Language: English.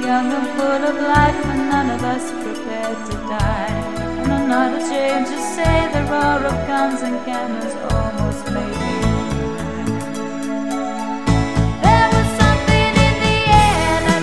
young and full of life, and none of us are prepared to die. And I'm not ashamed to say the roar of guns and cannons almost made